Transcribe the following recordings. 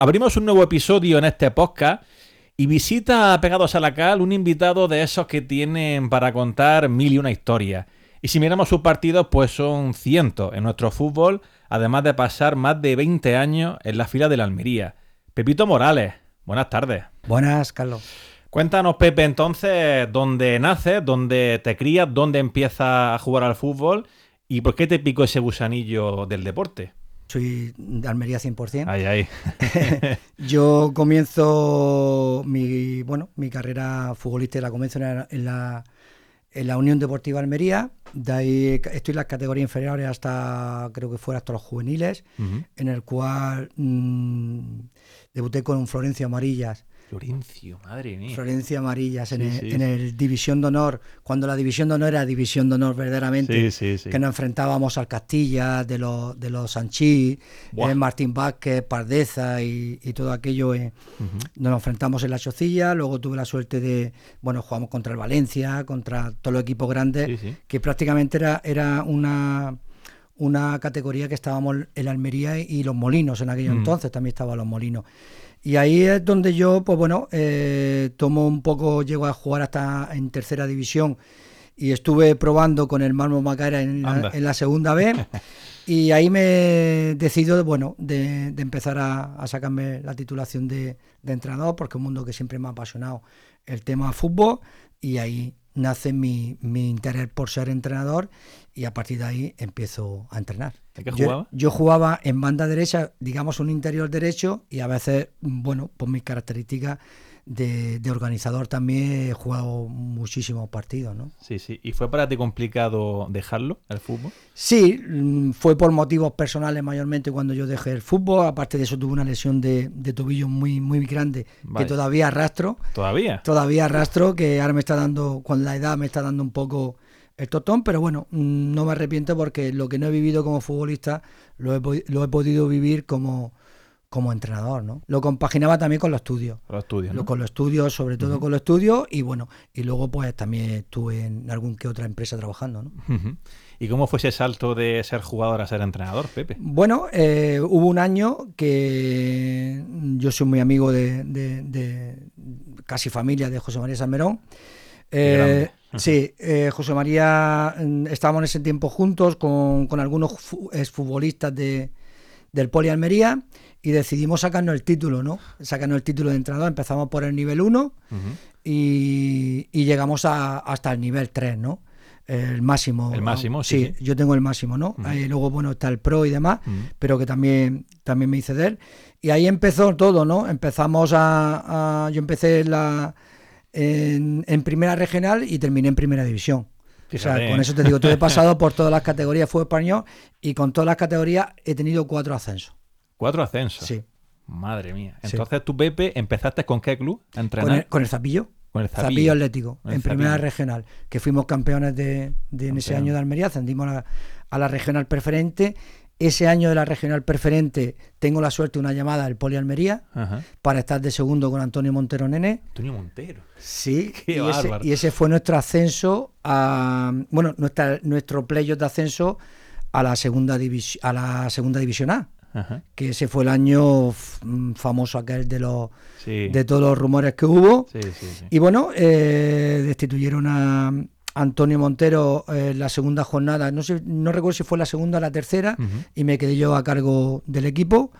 Abrimos un nuevo episodio en este podcast y visita a Pegados a la Cal un invitado de esos que tienen para contar mil y una historias. Y si miramos sus partidos, pues son cientos en nuestro fútbol, además de pasar más de 20 años en la fila de la Almería. Pepito Morales, buenas tardes. Buenas, Carlos. Cuéntanos, Pepe, entonces, dónde naces, dónde te crías, dónde empiezas a jugar al fútbol y por qué te picó ese gusanillo del deporte. Soy de Almería 100%. Ay. Yo comienzo mi carrera futbolística, la comienzo en la Unión Deportiva Almería. De ahí estoy en las categorías inferiores hasta los juveniles, en el cual debuté con Florencio Amarillas. Florencio, madre mía. Florencio Amarillas en el División de Honor, cuando la División de Honor era División de Honor verdaderamente, que nos enfrentábamos al Castilla, de los Sanchís, Martín Vázquez, Pardeza y todo aquello. Nos enfrentamos en la Chocilla, luego tuve la suerte de, jugamos contra el Valencia, contra todos los equipos grandes, que prácticamente era una categoría que estábamos en la Almería y los Molinos en aquello entonces, también estaban los Molinos. Y ahí es donde yo, llego a jugar hasta en tercera división y estuve probando con el Malmo Macara en la segunda B y ahí me decido, de empezar a sacarme la titulación de entrenador, porque es un mundo que siempre me ha apasionado el tema fútbol, y ahí nace mi interés por ser entrenador y a partir de ahí empiezo a entrenar. ¿En qué jugaba? Yo jugaba en banda derecha, digamos un interior derecho, y a veces, por mis características de organizador también he jugado muchísimos partidos, ¿no? Sí. ¿Y fue para ti complicado dejarlo, el fútbol? Sí, fue por motivos personales mayormente cuando yo dejé el fútbol. Aparte de eso tuve una lesión de tobillo muy, muy grande, que todavía arrastro. Todavía arrastro, que ahora me está dando, con la edad me está dando un poco el tostón, pero no me arrepiento porque lo que no he vivido como futbolista lo he podido vivir como entrenador, ¿no? Lo compaginaba también con los estudios. Con los estudios, sobre todo con los estudios, y luego pues también estuve en algún que otra empresa trabajando, ¿no? ¿Y cómo fue ese salto de ser jugador a ser entrenador, Pepe? Hubo un año que yo soy muy amigo de casi familia de José María Salmerón. José María, estábamos en ese tiempo juntos con algunos exfutbolistas del Poli Almería y decidimos sacarnos el título, ¿no? Sacarnos el título de entrenador. Empezamos por el nivel 1 y llegamos hasta el nivel 3, ¿no? El máximo. El máximo, sí. Yo tengo el máximo, ¿no? Luego, está el Pro y demás, pero que también me hice de él. Y ahí empezó todo, ¿no? Yo empecé en primera regional y terminé en primera división. Fíjate. O sea, con eso te digo, he pasado por todas las categorías, fue español, y con todas las categorías he tenido 4 ascensos. ¿4 ascensos? Sí. Madre mía. Entonces tú, Pepe, ¿empezaste con qué club a entrenar? Con el Zapillo. Con el Zapillo Atlético, en primera regional, que fuimos campeones en ese año de Almería, ascendimos a la regional preferente. Ese año de la regional preferente tengo la suerte de una llamada del Poli Almería para estar de segundo con Antonio Montero Nene. Antonio Montero. Sí, Qué bárbaro. Y ese fue nuestro ascenso nuestro playoff de ascenso a la segunda división A. Que ese fue el año famoso aquel de todos los rumores que hubo. Sí. Y destituyeron a Antonio Montero la segunda jornada, no recuerdo si fue la segunda o la tercera, y me quedé yo a cargo del equipo,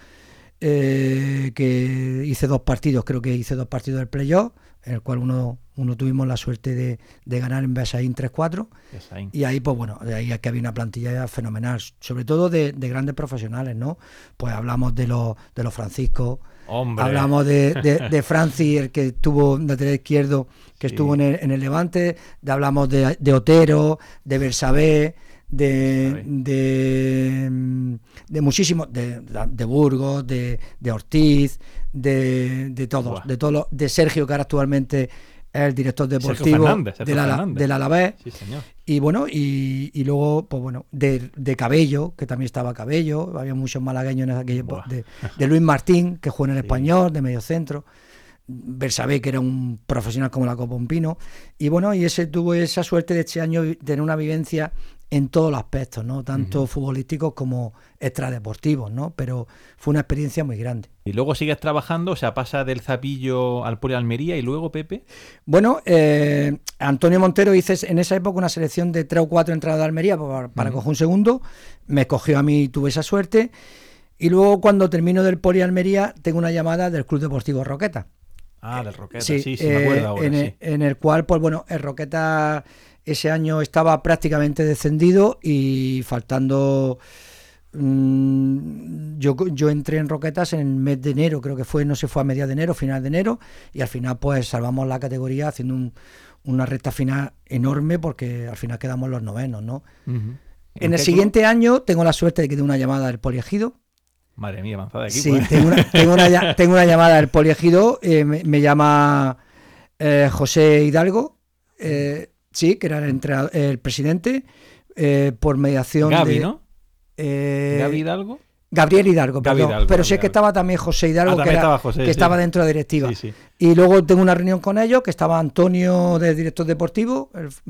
que hice 2 partidos, creo que hice 2 partidos del playoff, en el cual uno tuvimos la suerte de ganar en Besaín 3-4, y ahí ahí que había una plantilla fenomenal, sobre todo de grandes profesionales, ¿no? Pues hablamos de los Francisco. Hombre. Hablamos de Francis, el que estuvo de lateral izquierdo, que estuvo en el Levante, hablamos de Otero, de Bersabé, de muchísimos, de Burgos, de Ortiz, de todos, de Sergio, que ahora actualmente es el director deportivo del Alavés. Sí, señor. Y luego, de Cabello, que también estaba Cabello, había muchos malagueños en aquella época, de Luis Martín, que jugó en el Español, de mediocentro. Bersabé, que era un profesional como la copa un pino, y ese tuvo esa suerte de este año tener una vivencia en todos los aspectos, ¿no? Tanto futbolísticos como extradeportivos, ¿no? Pero fue una experiencia muy grande. Y luego sigues trabajando, o sea, pasa del Zapillo al Poli Almería y luego, Pepe. Bueno, Antonio Montero hice en esa época una selección de 3 o 4 entradas de Almería para coger un segundo, me cogió a mí, tuve esa suerte, y luego cuando termino del Poli Almería tengo una llamada del Club Deportivo Roqueta. Ah, del Roqueta, sí, me acuerdo ahora, en el cual, pues bueno, el Roqueta ese año estaba prácticamente descendido y faltando... Yo entré en Roquetas en el mes de enero, creo que fue, no sé, fue a mediados de enero, final de enero, y al final pues salvamos la categoría haciendo una recta final enorme, porque al final quedamos los novenos, ¿no? En el siguiente año tengo la suerte de que tengo una llamada del Poliegido. Madre mía, avanzada de equipo. Sí, tengo una llamada del Poliegido, me llama José Hidalgo, sí, que era el presidente, por mediación Gaby, de... ¿no? ¿Gaby Hidalgo? Gabriel Hidalgo, perdón. Hidalgo, pero sé que estaba también José Hidalgo, estaba dentro de la directiva. Sí, sí. Y luego tengo una reunión con ellos, que estaba Antonio, de director deportivo,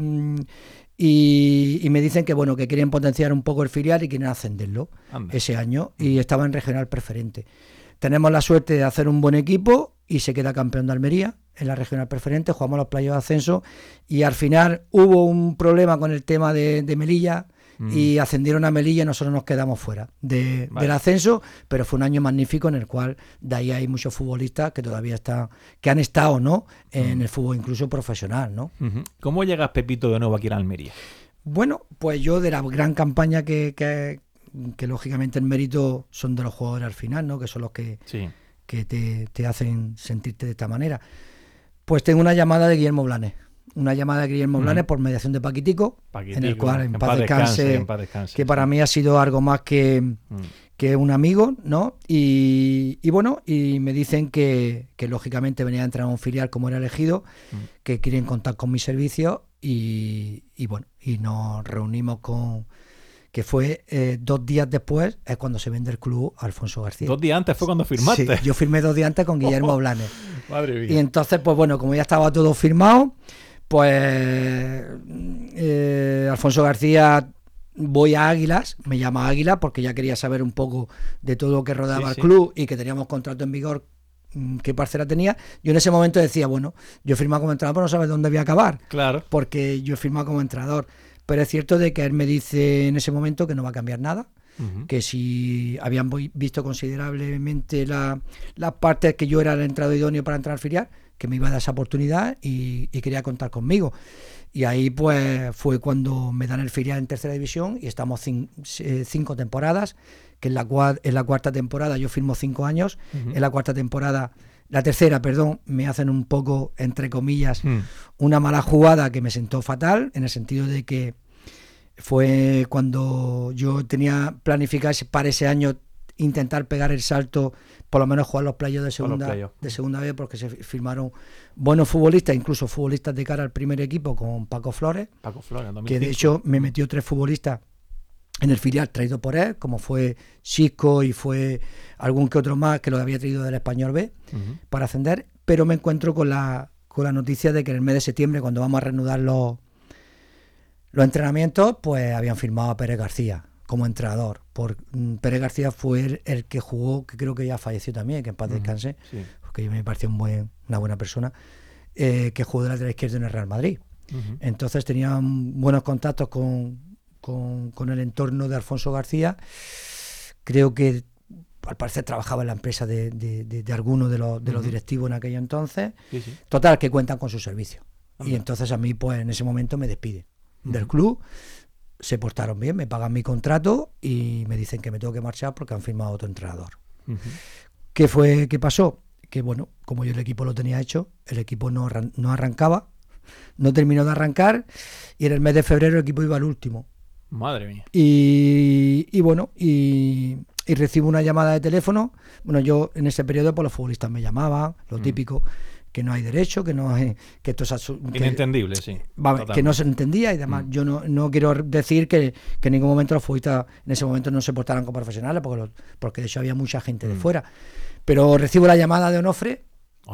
y me dicen que bueno, que quieren potenciar un poco el filial y quieren ascenderlo ese año, y estaba en regional preferente. Tenemos la suerte de hacer un buen equipo y se queda campeón de Almería en la regional preferente, jugamos los playoffs de ascenso y al final hubo un problema con el tema de Melilla y ascendieron a Melilla y nosotros nos quedamos fuera del ascenso, pero fue un año magnífico en el cual de ahí hay muchos futbolistas que todavía que han estado, ¿no?, en el fútbol incluso profesional, ¿no? ¿Cómo llegas, Pepito, de nuevo aquí a Almería? Bueno, pues yo de la gran campaña que lógicamente el mérito son de los jugadores al final, ¿no?, que son los que te hacen sentirte de esta manera. Pues tengo una llamada de Guillermo Blanes. Blanes por mediación de Paquitico, en el cual en paz descanse, que para mí ha sido algo más que un amigo, ¿no? Y bueno, y me dicen que lógicamente venía a entrar a un filial como era elegido, que quieren contar con mis servicios y bueno, y nos reunimos que fue 2 días después, es cuando se vende el club a Alfonso García. 2 días antes fue cuando firmaste. Sí, yo firmé 2 días antes con Guillermo Blanes. Madre mía. Y entonces, pues bueno, como ya estaba todo firmado, pues Alfonso García, voy a Águilas, me llama Águilas porque ya quería saber un poco de todo lo que rodeaba el club y que teníamos contrato en vigor, qué parcela tenía. Yo en ese momento decía, bueno, yo he firmado como entrenador, pero no sabes dónde voy a acabar. Claro. Porque yo he firmado como entrenador. Pero es cierto de que él me dice en ese momento que no va a cambiar nada, que si habían visto considerablemente las partes que yo era el entrenador idóneo para entrar al filial, que me iba a dar esa oportunidad y quería contar conmigo. Y ahí pues fue cuando me dan el filial en tercera división y estamos 5 temporadas, que en la 4ª temporada yo firmo 5 años, en la 4ª temporada, la tercera, perdón, me hacen un poco, entre comillas, una mala jugada que me sentó fatal, en el sentido de que fue cuando yo tenía planificado para ese año intentar pegar el salto, por lo menos jugar los playoffs de segunda vez, porque se firmaron buenos futbolistas, incluso futbolistas de cara al primer equipo, con Paco Flores, que de hecho me metió 3 futbolistas en el filial traído por él, como fue Xisco y fue algún que otro más que lo había traído del Español B para ascender, pero me encuentro con la noticia de que en el mes de septiembre, cuando vamos a reanudar los entrenamientos, pues habían firmado a Pérez García como entrenador. Pérez García fue el que jugó, que creo que ya falleció también, que en paz descanse, porque me pareció una buena persona, que jugó de lateral izquierdo en el Real Madrid. Entonces tenía buenos contactos con el entorno de Alfonso García. Creo que al parecer trabajaba en la empresa de alguno de los directivos en aquello entonces. Total, que cuentan con su servicio. Y entonces a mí, pues en ese momento me despide del club. Se portaron bien, me pagan mi contrato y me dicen que me tengo que marchar porque han firmado otro entrenador. ¿Qué pasó? Que bueno, como yo el equipo lo tenía hecho, el equipo no arrancaba, no terminó de arrancar y en el mes de febrero el equipo iba al último. Madre mía. Y bueno, y recibo una llamada de teléfono. Bueno, yo en ese periodo pues los futbolistas me llamaban, lo típico, que no hay derecho, que no hay, que esto es inentendible, sí. Que no se entendía y demás. Yo no quiero decir que en ningún momento los futbolistas en ese momento no se portaran como profesionales, porque de hecho había mucha gente de fuera. Pero recibo la llamada de Onofre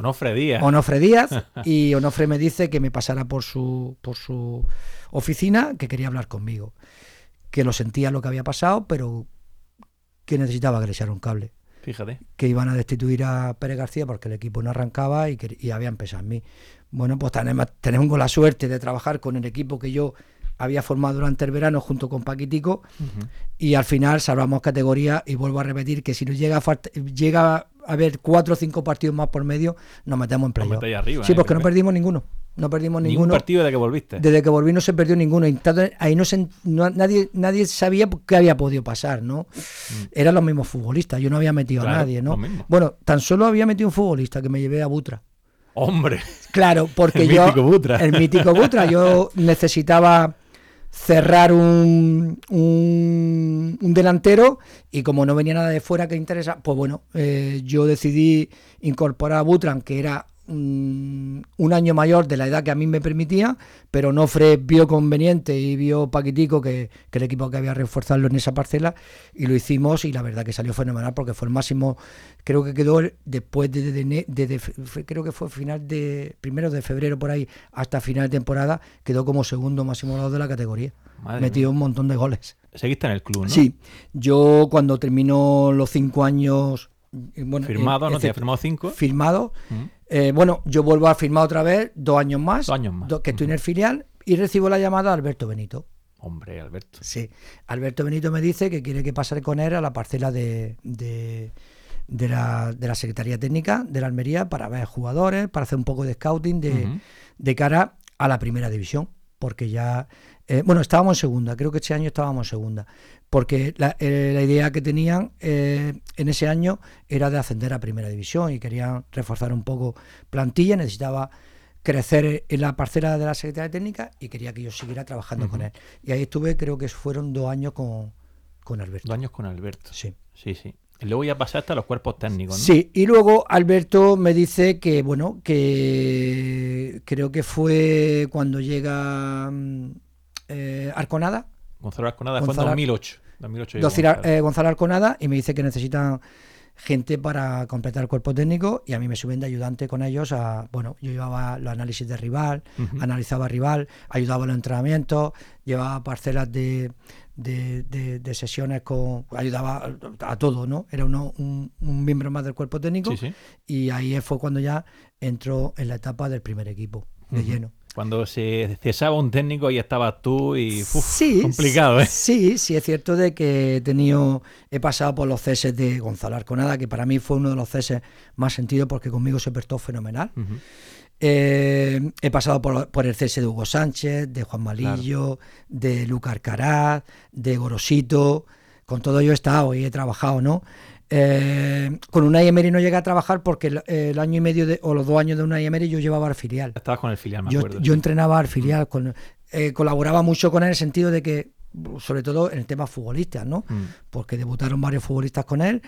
Díaz y Onofre me dice que me pasara por su oficina, que quería hablar conmigo. que lo sentía lo que había pasado, pero que necesitaba que le echara un cable. Fíjate. Que iban a destituir a Pérez García porque el equipo no arrancaba y había empezado en mí. Bueno, pues tenemos la suerte de trabajar con el equipo que yo había formado durante el verano junto con Paquitico, y al final salvamos categoría, y vuelvo a repetir que si nos llega a haber 4 o 5 partidos más por medio, nos metemos en playoff. Sí, porque no perdimos ninguno. No perdimos ningún partido desde que volviste. Desde que volví no se perdió ninguno. Entonces, ahí nadie sabía qué había podido pasar, ¿no? Eran los mismos futbolistas, yo no había metido a nadie, ¿no? Bueno, tan solo había metido un futbolista que me llevé a Butra. ¡Hombre! Claro, porque el mítico Butra. El mítico Butra. Yo necesitaba cerrar un delantero, y como no venía nada de fuera que interesa, pues bueno, yo decidí incorporar a Butran, que era un año mayor de la edad que a mí me permitía, pero Nofre vio conveniente y vio Paquitico que el equipo que había reforzarlo en esa parcela, y lo hicimos, y la verdad que salió fenomenal, porque fue el máximo, creo que quedó después creo que fue primero de febrero por ahí hasta final de temporada, quedó como segundo máximo goleador de la categoría. Metió un montón de goles. Seguiste en el club, ¿no? Sí, yo cuando terminó los 5 años, bueno, firmado, ¿no? ¿Te has firmado 5? Firmado. Bueno, yo vuelvo a firmar otra vez 2 años más, que estoy en el filial, y recibo la llamada de Alberto Benito. Hombre, Alberto. Sí, Alberto Benito me dice que quiere que pase con él a la parcela de la Secretaría Técnica de la Almería para ver jugadores, para hacer un poco de scouting de cara a la primera división, porque ya... bueno, estábamos en segunda, creo que este año estábamos en segunda, porque la idea que tenían en ese año era de ascender a primera división, y querían reforzar un poco plantilla, necesitaba crecer en la parcela de la Secretaría Técnica, y quería que yo siguiera trabajando con él. Y ahí estuve, creo que fueron 2 años con Alberto. 2 años con Alberto. Sí. Sí. Y luego ya pasaste a los cuerpos técnicos, ¿no? Sí, y luego Alberto me dice que, bueno, que creo que fue cuando llega Arconada. Gonzalo Arconada fue en 2008. Gonzalo Arconada, y me dice que necesitan gente para completar el cuerpo técnico, y a mí me suben de ayudante con ellos. Bueno, yo llevaba los análisis de rival, analizaba rival, ayudaba en los entrenamientos, llevaba parcelas de sesiones, ayudaba a todo, ¿no? Era un miembro más del cuerpo técnico, y ahí fue cuando ya entró en la etapa del primer equipo, de lleno. Cuando se cesaba un técnico, ahí estabas tú, y complicado, ¿eh? Sí, es cierto de que he pasado por los ceses de Gonzalo Arconada, que para mí fue uno de los ceses más sentidos, porque conmigo se portó fenomenal. He pasado por el cese de Hugo Sánchez, de Juan Malillo, de Luca Alcaraz, de Gorosito. Con todo yo he estado y he trabajado, ¿no? Con Unai Emery no llegué a trabajar, porque el año y medio o los 2 años de Unai Emery yo llevaba al filial. Estabas con el filial, me acuerdo. Yo entrenaba al filial, colaboraba mucho con él, en el sentido de que, sobre todo en el tema futbolistas, ¿no? Porque debutaron varios futbolistas con él,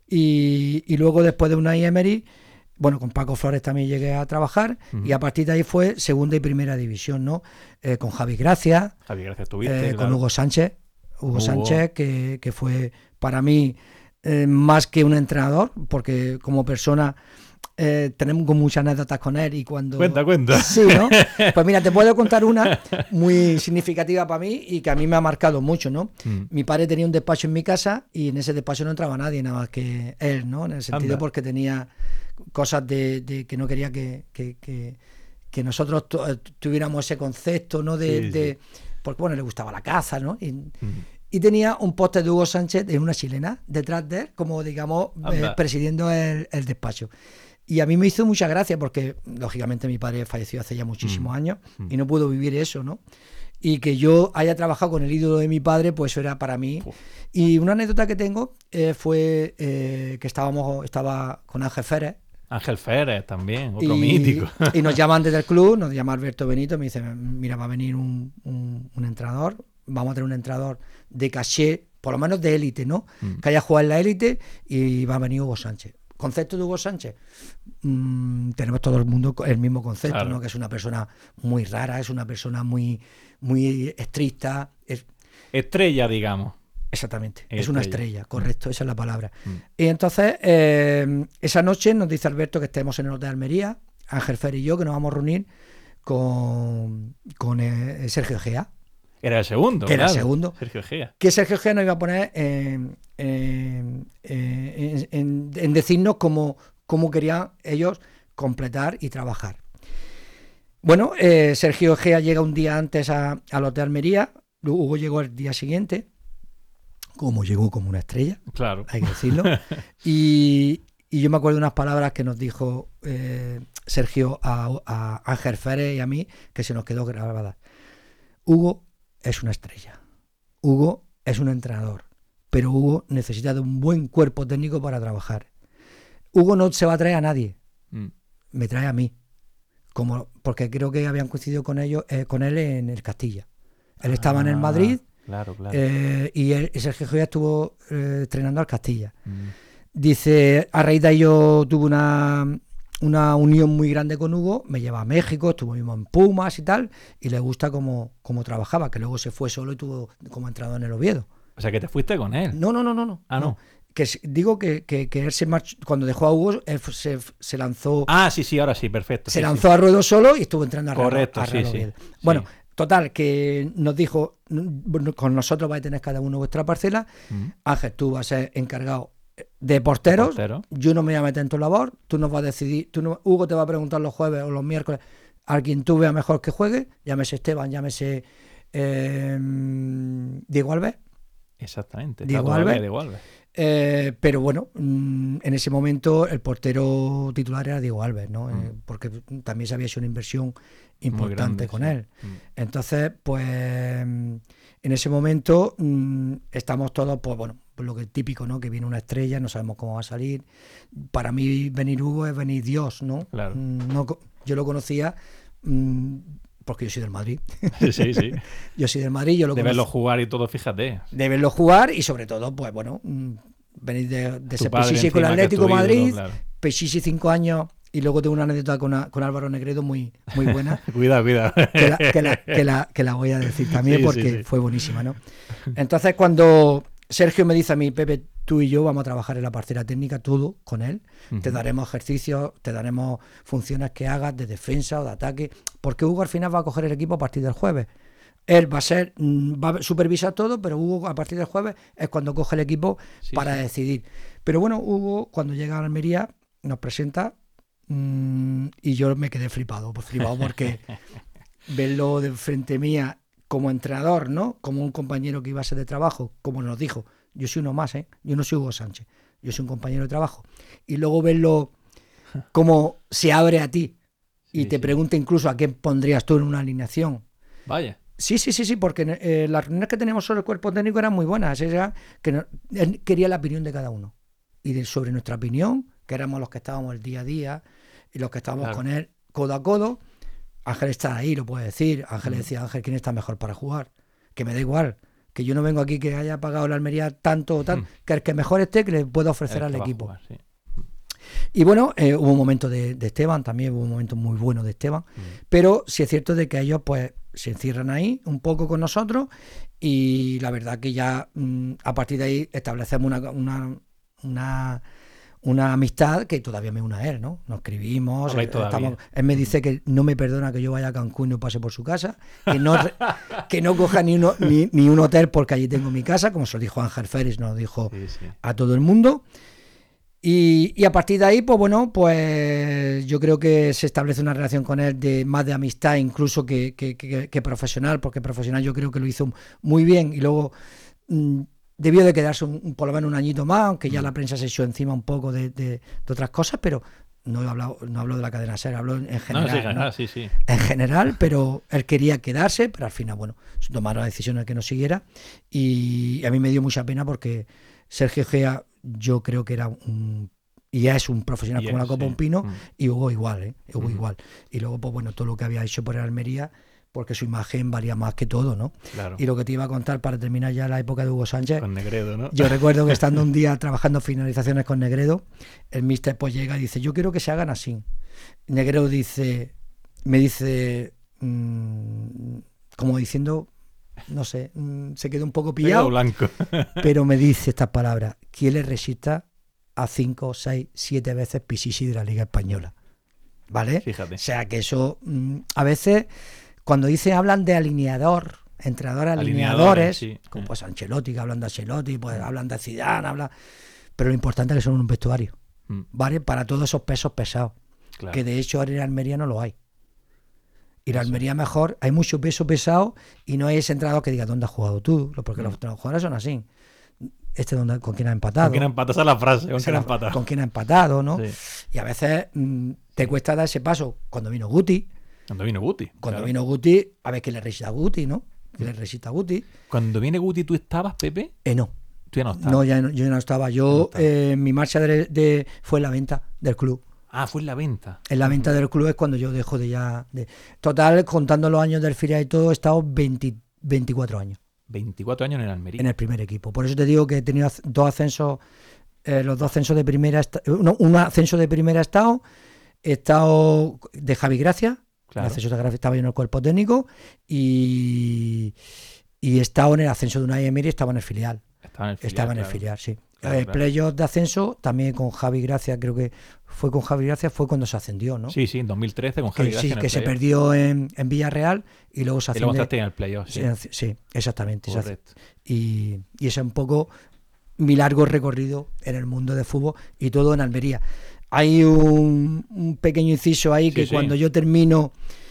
y luego, después de Unai Emery, bueno, con Paco Flores también llegué a trabajar, y a partir de ahí fue segunda y primera división, ¿no? Con Javi Gracia. Tuviste, con Hugo Sánchez. Sánchez, que fue para mí más que un entrenador, porque como persona tenemos muchas anécdotas con él, y cuando... Cuenta. Sí, ¿no? Pues mira, te puedo contar una muy significativa para mí, y que a mí me ha marcado mucho, ¿no? Mi padre tenía un despacho en mi casa, y en ese despacho no entraba nadie, nada más que él, ¿no? En el sentido porque tenía cosas de que no quería que nosotros tuviéramos ese concepto, ¿no? Porque, bueno, le gustaba la caza, ¿no? Y tenía un póster de Hugo Sánchez en una chilena detrás de él, como, digamos, presidiendo el despacho. Y a mí me hizo mucha gracia, porque lógicamente mi padre falleció hace ya muchísimos años, y no pudo vivir eso, ¿no? Y que yo haya trabajado con el ídolo de mi padre, pues eso era para mí. Y una anécdota que tengo fue que estaba con Ángel Férez. Ángel Férez también, otro mítico. Y nos llaman desde el club, nos llama Alberto Benito, me dice, mira, va a venir un entrenador, vamos a tener un entrenador de caché, por lo menos de élite, ¿no? Que haya jugado en la élite, y va a venir Hugo Sánchez. ¿Concepto de Hugo Sánchez? Tenemos todo el mundo el mismo concepto, claro, ¿no? Que es una persona muy rara, es una persona muy, muy estricta. Estrella, digamos. Exactamente, es una estrella, correcto, esa es la palabra. Y entonces, esa noche nos dice Alberto que estemos en el Hotel de Almería, Ángel Fer y yo, que nos vamos a reunir con Sergio Gea. Era el segundo, que era el segundo. Sergio Egea. Que Sergio Egea nos iba a poner en decirnos cómo querían ellos completar y trabajar. Bueno, Sergio Egea llega un día antes al Hotel Almería, Hugo llegó el día siguiente, llegó como una estrella, claro, hay que decirlo, y yo me acuerdo de unas palabras que nos dijo Sergio a Ángel Férez y a mí, que se nos quedó grabadas. Hugo es una estrella, Hugo es un entrenador, pero Hugo necesita de un buen cuerpo técnico para trabajar. Hugo no se va a traer a nadie, me trae a mí, porque creo que habían coincidido con él en el Castilla. Él estaba en el Madrid, claro. Y Sergio Egea estuvo entrenando al Castilla. Dice, a raíz de ahí yo tuve una unión muy grande con Hugo, me lleva a México, estuvo mismo en Pumas y tal, y le gusta cómo trabajaba, que luego se fue solo y tuvo como entrenador en el Oviedo. O sea, que te fuiste con él. No. Ah, no. Que digo que él se marchó, cuando dejó a Hugo, él se lanzó. Ah, sí, ahora sí, perfecto. Se lanzó a ruedo solo y estuvo entrenando a Correcto, Real Oviedo. Bueno, total, que nos dijo, con nosotros vais a tener cada uno vuestra parcela. Ángel, tú vas a ser encargado de porteros. Yo no me voy a meter en tu labor, tú nos vas a decidir. Hugo te va a preguntar los jueves o los miércoles a quien tú veas mejor que juegue, llámese Esteban, llámese Diego Alves. Exactamente, Diego Alves. Pero bueno, en ese momento el portero titular era Diego Alves, ¿no? Porque también se había hecho una inversión importante con él. Entonces, pues en ese momento estamos todos, pues bueno, pues lo que es típico, ¿no? Que viene una estrella, no sabemos cómo va a salir. Para mí venir Hugo es venir Dios, ¿no? Claro. Yo lo conocía porque yo soy del Madrid. Sí. Yo soy del Madrid, yo lo conozco. De verlo jugar y todo, fíjate. De verlo jugar y sobre todo, pues bueno, venir de ser Pichichi con el Atlético Madrid, claro. Pichichi 5 años, y luego tengo una anécdota con Álvaro Negredo muy buena. Cuidado. Que la voy a decir también porque fue buenísima, ¿no? Entonces, cuando Sergio me dice a mí, Pepe, tú y yo vamos a trabajar en la parcela técnica, todo con él, te daremos ejercicios, te daremos funciones que hagas de defensa o de ataque, porque Hugo al final va a coger el equipo a partir del jueves. Él va a supervisar todo, pero Hugo a partir del jueves es cuando coge el equipo para decidir. Pero bueno, Hugo cuando llega a Almería nos presenta y yo me quedé flipado porque verlo de frente mía como entrenador, ¿no? Como un compañero que iba a ser de trabajo, como nos dijo, yo soy uno más, yo no soy Hugo Sánchez, yo soy un compañero de trabajo. Y luego verlo como se abre a ti y te pregunta incluso a quién pondrías tú en una alineación. Vaya. Sí, porque las reuniones que teníamos sobre el cuerpo técnico eran muy buenas. Él quería la opinión de cada uno. Y sobre nuestra opinión, que éramos los que estábamos el día a día y los que estábamos con él codo a codo. Ángel está ahí, lo puede decir. Ángel decía, Ángel, ¿quién está mejor para jugar? Que me da igual. Que yo no vengo aquí que haya pagado la Almería tanto o tal. Que el que mejor esté, que le pueda ofrecer al equipo. Jugar, sí. Y bueno, hubo un momento de Esteban, también hubo un momento muy bueno de Esteban. Pero sí es cierto de que ellos pues se encierran ahí un poco con nosotros y la verdad que ya a partir de ahí establecemos una amistad que todavía me une a él, ¿no? Nos escribimos, él me dice que no me perdona que yo vaya a Cancún y no pase por su casa, que no coja ni un hotel porque allí tengo mi casa, como se lo dijo Ángel Férez, nos lo dijo a todo el mundo. Y a partir de ahí, pues bueno, pues yo creo que se establece una relación con él más de amistad incluso que profesional, porque profesional yo creo que lo hizo muy bien y luego debió de quedarse por lo menos un añito más, aunque ya la prensa se echó encima un poco de otras cosas, pero no hablo de la cadena SER, hablo en general. Sí. En general, pero él quería quedarse, pero al final, bueno, tomaron la decisión de que no siguiera y a mí me dio mucha pena porque Sergio Egea yo creo que era y es un profesional como la copa un pino y Hugo igual, Hugo igual. Y luego, pues bueno, todo lo que había hecho por el Almería, porque su imagen valía más que todo, ¿no? Claro. Y lo que te iba a contar para terminar ya la época de Hugo Sánchez. Con Negredo, ¿no? Yo recuerdo que estando un día trabajando finalizaciones con Negredo, el míster pues llega y dice, yo quiero que se hagan así. Negredo me dice, como diciendo, no sé, se quedó un poco pillado, blanco. Pero me dice estas palabras: ¿quién le resista a 5, 6, 7 veces Pichichi de la Liga Española? ¿Vale? Fíjate. O sea que eso, a veces, cuando hablan de alineador, entrenadores alineadores, sí. como pues Ancelotti, que hablan de Ancelotti, pues hablan de Zidane, pero lo importante es que son un vestuario, ¿vale? Para todos esos pesos pesados, claro. Que de hecho ahora en Almería no lo hay. Y la Almería mejor, hay mucho peso pesado y no hay ese entrenador que diga, ¿dónde has jugado tú? Porque los jugadores son así. ¿Con quién ha empatado? ¿Con quién ha empatado? Esa es la frase, ¿con quién ha empatado? ¿No? Sí. Y a veces te cuesta dar ese paso. Cuando vino Guti, a ver qué le recita a Guti, ¿no? ¿Qué le recita a Guti? Cuando viene Guti, ¿tú estabas, Pepe? No. ¿Tú ya no estabas? No, yo no estaba. Mi marcha fue en la venta del club. Ah, fue en la venta. En la venta del club es cuando yo dejo Total, contando los años del filial y todo, he estado 24 años. 24 años en el Almería. En el primer equipo. Por eso te digo que he tenido 2 ascensos, los 2 ascensos de primera, un ascenso de primera he estado de Javi Gracia, claro. El ascenso de Gracia estaba yo en el cuerpo técnico y he estado en el ascenso de Unai Emery, estaba en el filial. Estaba en el filial, sí. Claro. Playoff de ascenso también con Javi Gracia, creo que fue con Javi Gracia, fue cuando se ascendió, ¿no? Sí, en 2013 con Javi Gracia. Sí, que se perdió en Villarreal y luego se ascendió. Y luego entraste en el playoff, sí. Sí, exactamente. Correcto. Y ese es un poco mi largo recorrido en el mundo de fútbol y todo en Almería. Hay un pequeño inciso ahí que cuando yo termino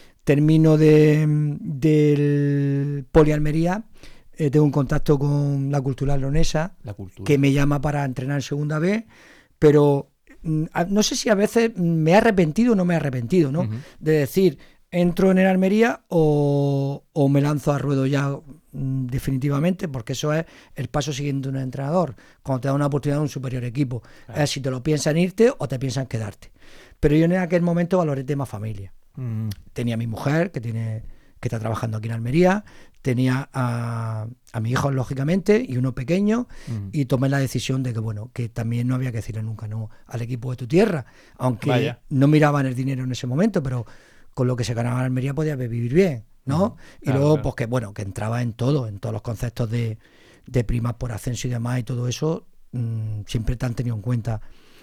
del Poli Almería, tengo un contacto con la Cultural Leonesa, que me llama para entrenar en segunda B, pero no sé si a veces me he arrepentido o no me he arrepentido, ¿no? De decir, entro en el Almería o me lanzo a ruedo ya definitivamente, porque eso es el paso siguiente de un entrenador, cuando te da una oportunidad de un superior equipo. Claro. Es si te lo piensan irte o te piensan quedarte. Pero yo en aquel momento valoré el tema familia. Tenía a mi mujer, que está trabajando aquí en Almería, tenía a mi hijo, lógicamente, y uno pequeño, y tomé la decisión de que también no había que decirle nunca no al equipo de tu tierra, aunque no miraban el dinero en ese momento, pero con lo que se ganaba en Almería podía vivir bien, ¿no? Y luego, pues que entraba en todos los conceptos de primas por ascenso y demás, y todo eso siempre te han tenido en cuenta,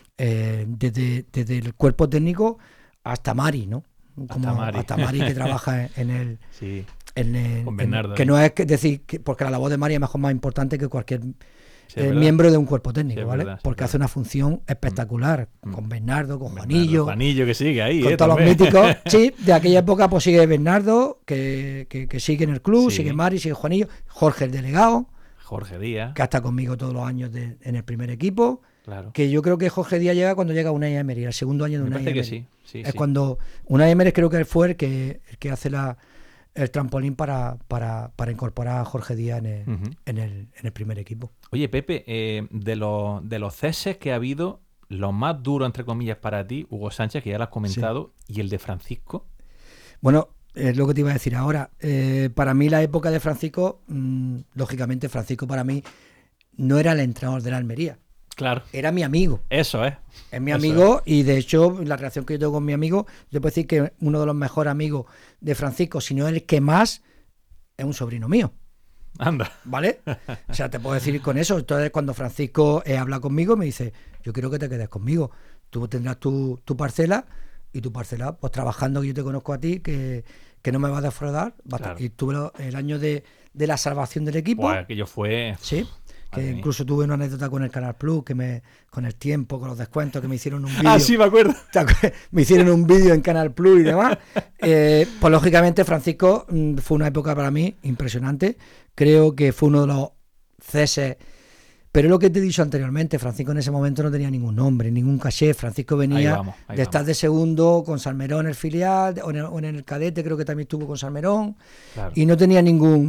desde el cuerpo técnico hasta Mari, ¿no? Hasta Mari que trabaja en el... Sí. Con Bernardo, que no es decir porque la labor de Mari es mejor más importante que cualquier miembro de un cuerpo técnico, ¿vale? Porque hace una función espectacular con Bernardo, con Juanillo. Juanillo que sigue ahí, con todos también. Los míticos. Sí, de aquella época pues sigue Bernardo, que sigue en el club, sigue Mari, sigue Juanillo, Jorge el delegado, Jorge Díaz, que está conmigo todos los años en el primer equipo. Claro. Que yo creo que Jorge Díaz llega cuando llega Unai Emery, el segundo año de Unai Emery. Sí. Es cuando Unai Emery creo que fue el que hace el trampolín para incorporar a Jorge Díaz en el primer equipo. Oye, Pepe, de los ceses que ha habido, lo más duro, entre comillas, para ti, Hugo Sánchez, que ya lo has comentado, y el de Francisco. Bueno, es lo que te iba a decir ahora. Para mí la época de Francisco, lógicamente Francisco para mí no era el entrenador de la Almería. Claro. Era mi amigo. Eso es. Es mi amigo y de hecho la relación que yo tengo con mi amigo, yo puedo decir que uno de los mejores amigos de Francisco, si no el que más, es un sobrino mío. Anda. ¿Vale? O sea, te puedo decir con eso. Entonces cuando Francisco habla conmigo me dice, yo quiero que te quedes conmigo. Tú tendrás tu parcela y tu parcela, pues trabajando, que yo te conozco a ti, que no me vas a defraudar. Claro. Y tuve el año de la salvación del equipo. Pues aquello fue... Sí. Que incluso tuve una anécdota con el Canal Plus, con el tiempo, con los descuentos, que me hicieron un vídeo. Ah, sí, me acuerdo. Me hicieron un vídeo en Canal Plus y demás. Pues lógicamente, Francisco, fue una época para mí impresionante. Creo que fue uno de los ceses. Pero lo que te he dicho anteriormente, Francisco en ese momento no tenía ningún nombre, ningún caché. Francisco venía de estar de segundo con Salmerón en el filial, o en el cadete creo que también estuvo con Salmerón, claro. Y no tenía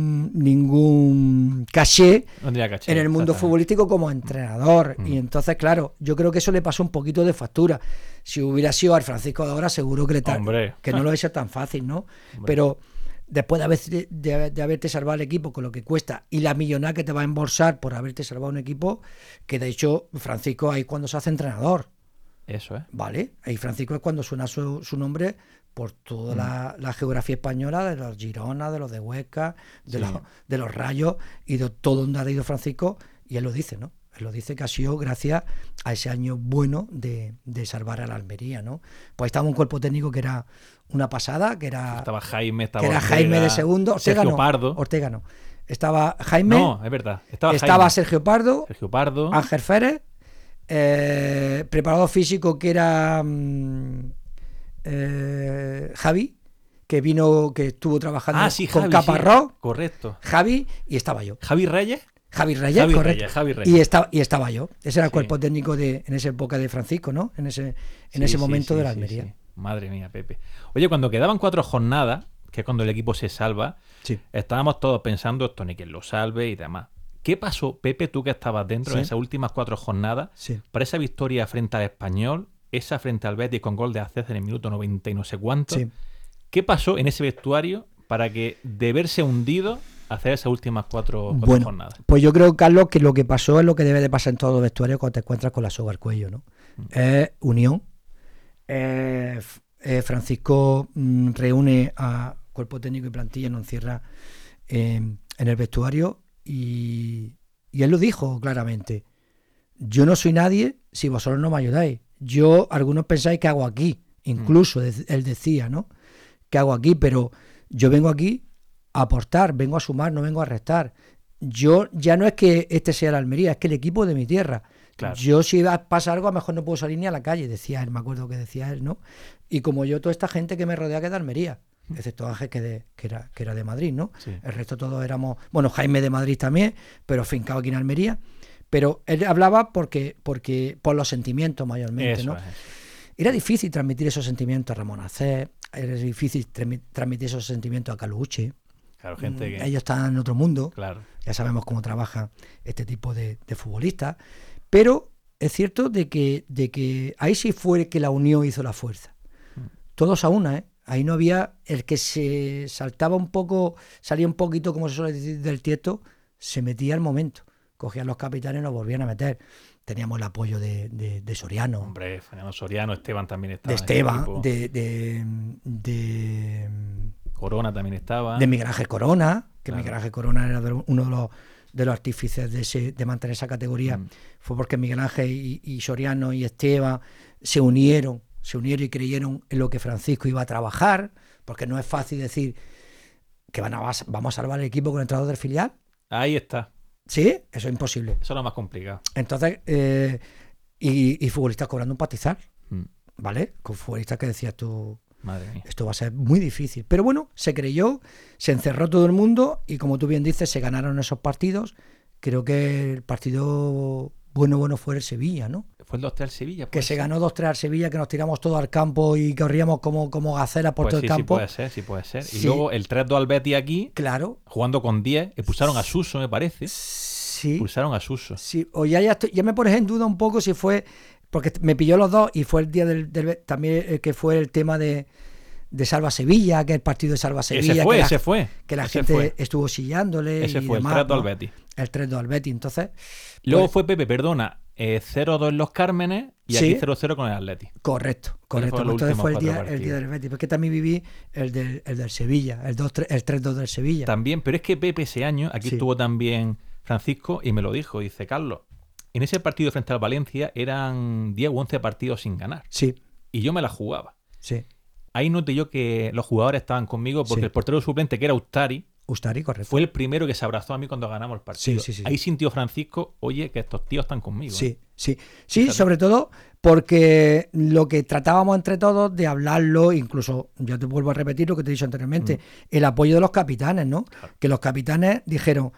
ningún caché, en el mundo futbolístico como entrenador. Y entonces, claro, yo creo que eso le pasó un poquito de factura. Si hubiera sido al Francisco de ahora, seguro que que no lo hubiese tan fácil, ¿no? Hombre. Pero después de haberte salvado el equipo con lo que cuesta y la millonada que te va a embolsar por haberte salvado un equipo, que de hecho Francisco ahí cuando se hace entrenador. Eso es. ¿Vale? Ahí Francisco es cuando suena su nombre por toda la geografía española, de los Girona, de los de Huesca, de los Rayos y de todo donde ha ido Francisco, y él lo dice, ¿no? lo dice que ha sido gracias a ese año bueno de salvar a la Almería, ¿no? Pues estaba un cuerpo técnico que era una pasada, que era... Estaba Jaime, que era Ortega, Jaime de segundo, Sergio Pardo. Ortega no. Estaba Jaime. No, es verdad. Estaba Sergio Pardo. Pardo. Ángel Férez. Preparador físico que era Javi, que estuvo trabajando con Javi, Caparrós. Sí, correcto. Javi, y estaba yo. ¿Javi Reyes? Javi Reyes, correcto. Javi Reyes. Y estaba yo. Ese era el cuerpo técnico en esa época de Francisco, ¿no? En ese momento de la Almería. Sí. Madre mía, Pepe. Oye, cuando quedaban 4 jornadas, que es cuando el equipo se salva, estábamos todos pensando, esto ni quien lo salve y demás. ¿Qué pasó, Pepe, tú que estabas dentro en esas últimas 4 jornadas, para esa victoria frente al Español, esa frente al Betis con gol de Acez en el minuto 90 y no sé cuánto? Sí. ¿Qué pasó en ese vestuario para que, de verse hundido, hacer esas últimas 4 jornadas? Pues yo creo, Carlos, que lo que pasó es lo que debe de pasar en todos los vestuarios cuando te encuentras con la soga al cuello, ¿no? Es unión. Francisco reúne a cuerpo técnico y plantilla, nos encierra en el vestuario y él lo dijo claramente: yo no soy nadie si vosotros no me ayudáis. Algunos pensáis que hago aquí, incluso él decía, ¿no? ¿Qué hago aquí? Pero yo vengo aquí a aportar, vengo a sumar, no vengo a restar. Yo ya no es que este sea la Almería, es que el equipo de mi tierra. Claro. Yo si pasa algo, a lo mejor no puedo salir ni a la calle, decía él, me acuerdo que decía él, ¿no? Y como yo, toda esta gente que me rodea que es de Almería, excepto Ángel que era de Madrid, ¿no? Sí. El resto todos éramos, bueno, Jaime de Madrid también, pero fincado aquí en Almería. Pero él hablaba porque por los sentimientos mayormente, eso, ¿no? Era difícil transmitir esos sentimientos a Ramón Acez, era difícil transmitir esos sentimientos a Caluche. Claro, gente que... Ellos están en otro mundo, claro. Ya sabemos cómo trabaja este tipo de futbolistas, pero es cierto de que ahí sí fue que la unión hizo la fuerza. Todos a una, ¿eh? Ahí no había el que se saltaba un poco, salía un poquito, como se suele decir, del tiesto, se metía al momento. Cogían los capitanes y nos volvían a meter. Teníamos el apoyo de Soriano. Hombre, Fernando Soriano, Esteban también estaba. De Esteban, de Corona también estaba. De Miguel Ángel Corona, que Miguel Ángel Corona era uno de los artífices de mantener esa categoría. Fue porque Miguel Ángel y Soriano y Esteban se unieron y creyeron en lo que Francisco iba a trabajar, porque no es fácil decir que vamos a salvar el equipo con el entrenador del filial. Ahí está. Sí, eso es imposible. Eso es lo más complicado. Entonces, y futbolistas cobrando un pastizal, ¿vale? Con futbolistas que decías tú, madre mía, esto va a ser muy difícil. Pero bueno, se creyó, se encerró todo el mundo y como tú bien dices, se ganaron esos partidos. Creo que el partido bueno fue el Sevilla, ¿no? Fue el 2-3 al Sevilla. Que se ganó 2-3 al Sevilla, que nos tiramos todos al campo y corríamos como gacelas por todo el campo. Sí puede ser. Y luego el 3-2 al Betis aquí, claro, jugando con 10, expulsaron a Suso, me parece. Sí. Expulsaron a Suso. Sí, o ya me pones en duda un poco si fue, porque me pilló los dos y fue el día también que fue el tema de Salva Sevilla, que el partido de Salva Sevilla. Ese fue. Que la gente estuvo chillándole. Ese fue demás, el 3-2 al Betis. El 3-2 al Betis, entonces. Luego fue Pepe, perdona, 0-2 en los Cármenes y aquí 0-0 con el Atleti. Correcto. Entonces fue el día del Betis. Porque también viví el del Sevilla, el 3-2 del Sevilla. También, pero es que Pepe ese año, aquí estuvo también Francisco y me lo dijo, dice: Carlos, en ese partido frente al Valencia eran 10 u 11 partidos sin ganar. Sí. Y yo me la jugaba. Sí. Ahí noté yo que los jugadores estaban conmigo porque el portero suplente, que era Ustari, correcto, fue el primero que se abrazó a mí cuando ganamos el partido. Sí. Ahí sintió Francisco, oye, que estos tíos están conmigo. Sí, sobre todo porque lo que tratábamos entre todos de hablarlo, incluso, yo te vuelvo a repetir lo que te he dicho anteriormente, el apoyo de los capitanes, ¿no? Claro. Que los capitanes dijeron,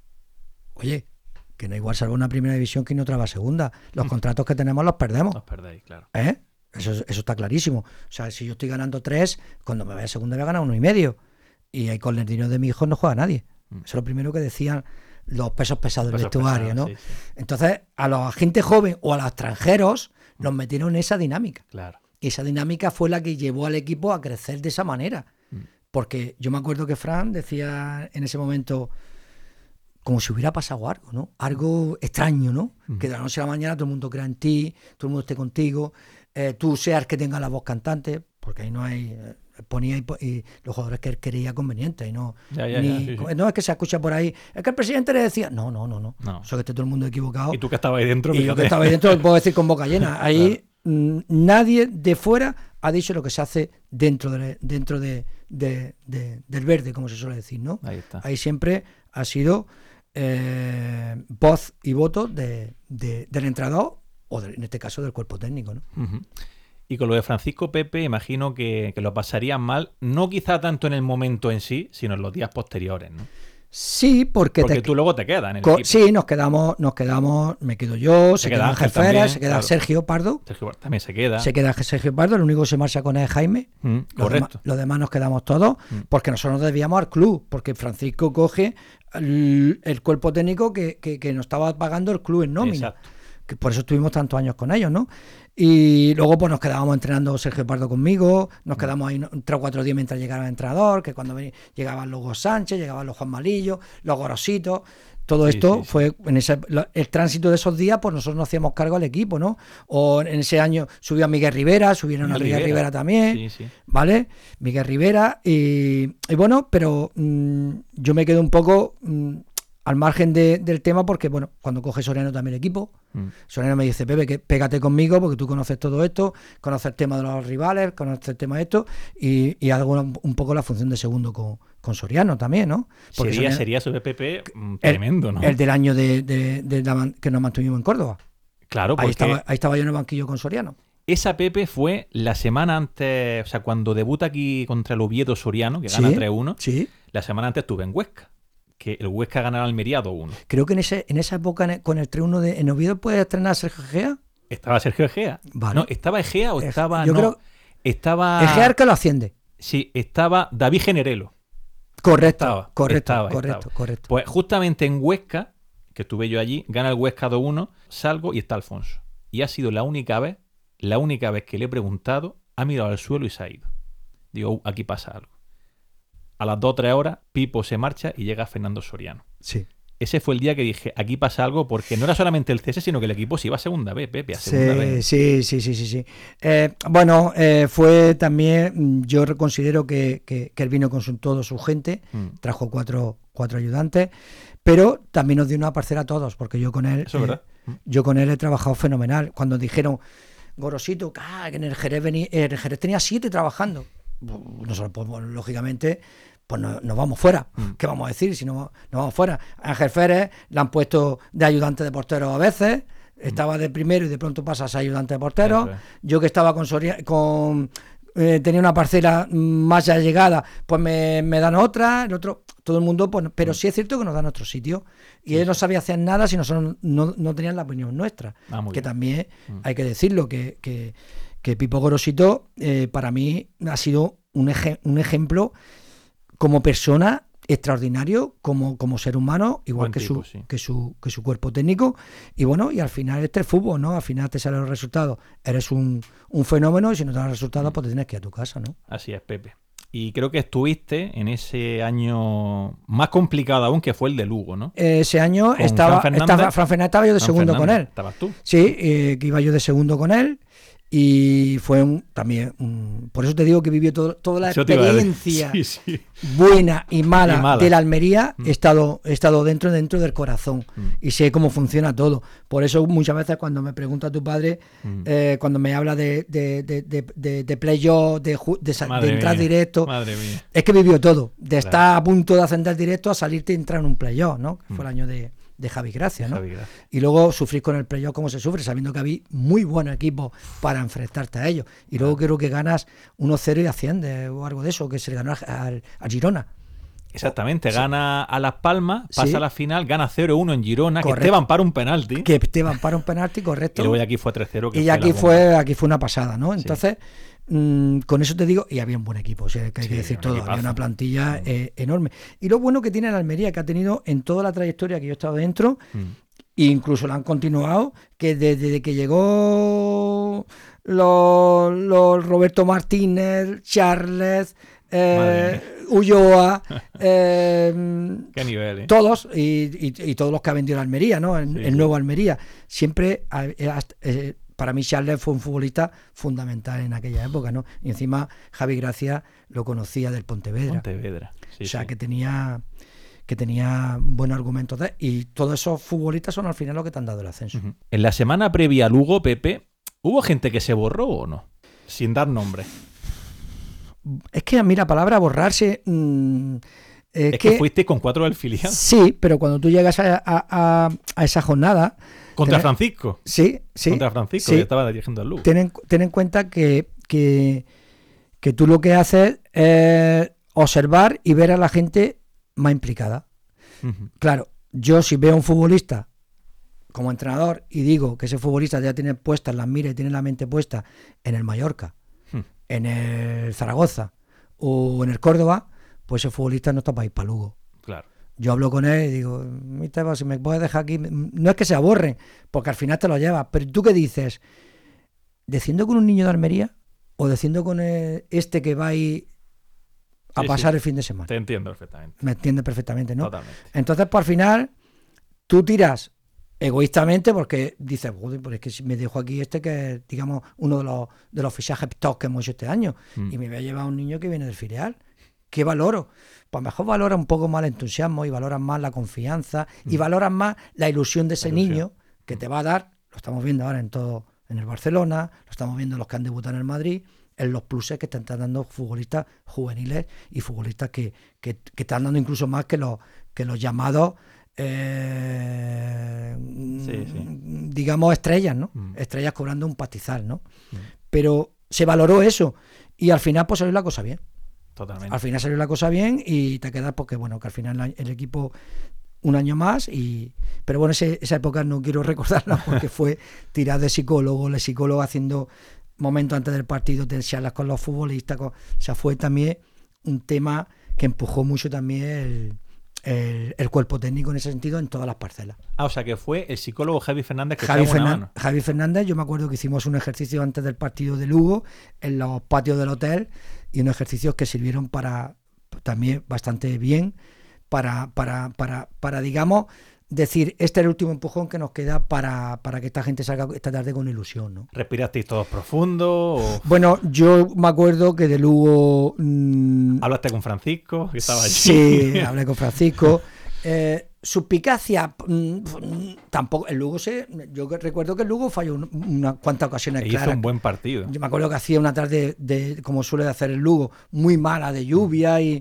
oye, que no igual salvar una primera división que no otra va a segunda. Los contratos que tenemos los perdemos. Los perdéis, claro. Eso está clarísimo. O sea, si yo estoy ganando 3, cuando me vaya a segunda voy a ganar 1,5. Y ahí con el dinero de mi hijo no juega nadie. Eso es lo primero que decían los pesos pesados del vestuario, ¿no? Sí. Entonces, a la gente joven o a los extranjeros los metieron en esa dinámica. Claro. Y esa dinámica fue la que llevó al equipo a crecer de esa manera. Porque yo me acuerdo que Fran decía en ese momento, como si hubiera pasado algo, ¿no? Algo extraño, ¿no? Que de la noche a la mañana todo el mundo crea en ti, todo el mundo esté contigo, tú seas el que tenga la voz cantante. porque ahí no hay... ponía y los jugadores que él creía conveniente y no no es que se escucha por ahí, es que el presidente le decía no, eso que esté todo el mundo equivocado, y tú que estabas ahí dentro, y yo que estaba ahí dentro puedo decir con boca llena, ahí claro. Nadie de fuera ha dicho lo que se hace dentro del verde, como se suele decir, ¿no? Ahí siempre ha sido voz y voto del entrenador o en este caso del cuerpo técnico, ¿no? Uh-huh. Y con lo de Francisco Pepe, imagino que lo pasarían mal, no quizá tanto en el momento en sí, sino en los días posteriores, ¿no? Sí, porque tú luego te quedas en el equipo. Sí, nos quedamos, me quedo yo, se queda Ángel Férez, se queda claro. Sergio Pardo. Sergio también se queda. Se queda Sergio Pardo, el único que se marcha con él es Jaime. Correcto. Los demás nos quedamos todos, porque nosotros nos debíamos al club, porque Francisco coge el cuerpo técnico que nos estaba pagando el club en nómina. Exacto. Que por eso estuvimos tantos años con ellos, ¿no? Y luego pues nos quedábamos entrenando Sergio Pardo conmigo, nos quedamos ahí 3 o 4 días mientras llegaba el entrenador, que cuando llegaban los Hugo Sánchez, llegaban los Juan Malillo, los Gorositos, todo esto fue en el tránsito de esos días, pues nosotros nos hacíamos cargo al equipo, ¿no? O en ese año subió a Miguel Rivera, subieron a Miguel Rivera también, ¿vale? Miguel Rivera y bueno, pero yo me quedo un poco... al margen del tema, porque bueno, cuando coge Soriano también el equipo, Soriano me dice, Pepe, que pégate conmigo porque tú conoces todo esto, conoces el tema de los rivales, conoces el tema de esto, y hago un poco la función de segundo con Soriano también, ¿no? Porque sería sobre Pepe tremendo, ¿no? El del año que nos mantuvimos en Córdoba. Claro, porque... Ahí estaba yo en el banquillo con Soriano. Esa Pepe fue la semana antes, o sea, cuando debuta aquí contra el Oviedo Soriano, que gana 3-1, la semana antes estuve en Huesca. Que el Huesca gana al Almería 2-1. Creo que en esa época, con el 3-1 en Oviedo, ¿puede estrenar Sergio Egea? ¿Estaba Sergio Egea? Vale. No, ¿estaba Egea o estaba...? Yo creo... Estaba... Egea el que lo asciende. Sí, estaba David Generelo. Correcto. Pues justamente en Huesca, que estuve yo allí, gana el Huesca 2-1, salgo y está Alfonso. Y ha sido la única vez que le he preguntado, ha mirado al suelo y se ha ido. Digo, aquí pasa algo. A las 2 o 3 horas, Pipo se marcha y llega Fernando Soriano. Sí. Ese fue el día que dije, aquí pasa algo, porque no era solamente el CS, sino que el equipo se iba a segunda vez, Pepe, a segunda vez. Sí. Bueno, fue también, yo considero que él vino con toda su gente, trajo cuatro ayudantes, pero también nos dio una parcela a todos, porque yo con él... Eso es verdad. Yo con él he trabajado fenomenal. Cuando dijeron, Gorosito, que en el Jerez tenía 7 trabajando. Nosotros, pues, lógicamente, pues nos vamos fuera. ¿Qué vamos a decir si no nos vamos fuera? A Ángel Férez le han puesto de ayudante de portero a veces, estaba de primero y de pronto pasa a ser ayudante de portero. Yo que estaba tenía una parcela más allegada, pues me dan otra, el otro, todo el mundo, pues, pero sí es cierto que nos dan otro sitio. Y él no sabía hacer nada si nosotros no tenían la opinión nuestra. Que también hay que decirlo, que Pipo Gorosito para mí ha sido un ejemplo como persona extraordinario, como ser humano, igual que su cuerpo técnico. Y bueno, y al final este es fútbol, ¿no? Al final te salen los resultados. Eres un fenómeno y si no te dan los resultados, pues te tienes que ir a tu casa, ¿no? Así es, Pepe. Y creo que estuviste en ese año más complicado aún, que fue el de Lugo, ¿no? Ese año estaba Fran Fernández, estaba yo de segundo con él. ¿Estabas tú? Sí, que iba yo de segundo con él. Y fue por eso te digo que vivió toda la experiencia buena y mala de la Almería. He estado dentro del corazón y sé cómo funciona todo. Por eso muchas veces cuando me pregunta tu padre, cuando me habla de playoff, de entrar directo, es que vivió todo, de estar a punto de ascender directo a salirte y entrar en un playoff, ¿no? Que fue el año de Javi Gracia, ¿no? Y luego sufrir con el playoff como se sufre, sabiendo que había muy buenos equipos para enfrentarte a ellos. Y luego creo que ganas 1-0 y asciendes o algo de eso, que se le ganó al Girona. Exactamente, gana a Las Palmas, pasa a la final, gana 0-1 en Girona, correcto. Que Esteban para un penalti. Correcto. Y luego aquí fue 3-0. Y aquí fue una pasada, ¿no? Entonces, con eso te digo, y había un buen equipo, o sea, que hay que decir todo, había una plantilla enorme. Y lo bueno que tiene la Almería, que ha tenido en toda la trayectoria que yo he estado dentro, e incluso la han continuado, que desde que llegó los Roberto Martínez, Charles, Ulloa, qué nivel, todos y todos los que ha vendido la Almería, ¿no? El nuevo Almería siempre para mí Charles fue un futbolista fundamental en aquella época, ¿no? Y encima Javi Gracia lo conocía del Pontevedra. Sí, o sea, que tenía buenos argumentos. Y todos esos futbolistas son al final los que te han dado el ascenso. Uh-huh. En la semana previa a Lugo, Pepe, ¿hubo gente que se borró o no? Sin dar nombre. Es que a mí la palabra borrarse... es que fuiste con 4 del filial. Sí, pero cuando tú llegas a esa jornada... ¿Contra Francisco? Sí. Contra Francisco, que estaba dirigiendo el Lugo. Ten en cuenta que tú lo que haces es observar y ver a la gente más implicada. Uh-huh. Claro, yo si veo a un futbolista como entrenador y digo que ese futbolista ya tiene puestas las miras y tiene la mente puesta en el Mallorca, en el Zaragoza o en el Córdoba, pues ese futbolista no está para ir para Lugo. Claro. Yo hablo con él y digo, si me puedes dejar aquí, no es que se aborren, porque al final te lo llevas, pero ¿tú qué dices? ¿Desciendo con un niño de Almería o desciendo con este que va a ir a pasar el fin de semana? Te entiendo perfectamente. Me entiendes perfectamente, ¿no? Totalmente. Entonces, por al final, tú tiras egoístamente porque dices, joder, pues es que me dejo aquí que es, digamos, uno de los fichajes top que hemos hecho este año y me voy a llevar a un niño que viene del filial. ¿Qué valoro? Pues mejor valora un poco más el entusiasmo y valoras más la confianza y valoras más la ilusión de ese niño que te va a dar, lo estamos viendo ahora en el Barcelona, lo estamos viendo en los que han debutado en el Madrid, en los pluses que te están dando futbolistas juveniles y futbolistas que te están dando incluso más que los llamados digamos estrellas, ¿no? Estrellas cobrando un pastizal, ¿no? Pero se valoró eso y al final pues salió la cosa bien. Totalmente. Al final salió la cosa bien y te quedas porque bueno, que al final el equipo un año más pero bueno, esa época no quiero recordarla porque fue tirada de psicólogo, el psicólogo haciendo momentos antes del partido, te charlas con los futbolistas, o sea, fue también un tema que empujó mucho también el cuerpo técnico en ese sentido en todas las parcelas. O sea que fue el psicólogo Javi Fernández que Javi Fernández, yo me acuerdo que hicimos un ejercicio antes del partido de Lugo en los patios del hotel y unos ejercicios que sirvieron para también bastante bien para digamos decir, este es el último empujón que nos queda para que esta gente salga esta tarde con ilusión, ¿no? ¿Respirasteis todos profundo? Bueno, yo me acuerdo que de Lugo... ¿Hablaste con Francisco? Que estaba allí. Sí, hablé con Francisco. Suspicacia, tampoco. El Lugo yo recuerdo que el Lugo falló unas cuantas ocasiones claras. Hizo un buen partido. Yo me acuerdo que hacía una tarde, como suele hacer el Lugo, muy mala de lluvia y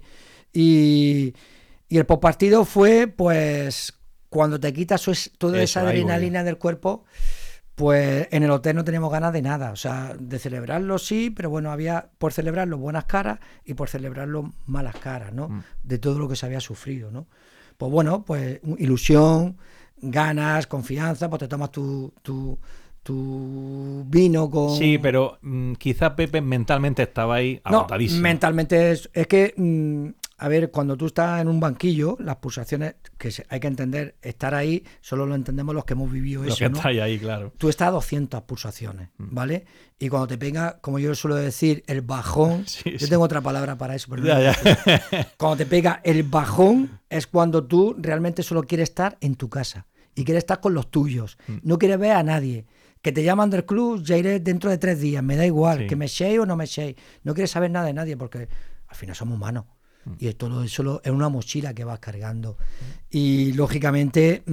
el postpartido fue, pues... Cuando te quitas toda esa adrenalina del cuerpo, pues en el hotel no teníamos ganas de nada. O sea, de celebrarlo sí, pero bueno, había por celebrarlo buenas caras y por celebrarlo malas caras, ¿no? De todo lo que se había sufrido, ¿no? Pues bueno, pues ilusión, ganas, confianza, pues te tomas tu vino con... Sí, pero quizá Pepe mentalmente estaba ahí agotadísimo. No, mentalmente es que... A ver, cuando tú estás en un banquillo, las pulsaciones, que hay que entender, estar ahí, solo lo entendemos los que hemos vivido eso, que ¿no? estáis ahí, claro. Tú estás a 200 pulsaciones, ¿vale? Y cuando te pega, como yo suelo decir, el bajón, yo tengo otra palabra para eso, pero cuando te pega el bajón es cuando tú realmente solo quieres estar en tu casa y quieres estar con los tuyos, no quieres ver a nadie. Que te llaman del club, ya iré dentro de 3 días, me da igual, que me echéis o no me echéis. No quieres saber nada de nadie porque al final somos humanos. Y todo eso es una mochila que vas cargando. Y lógicamente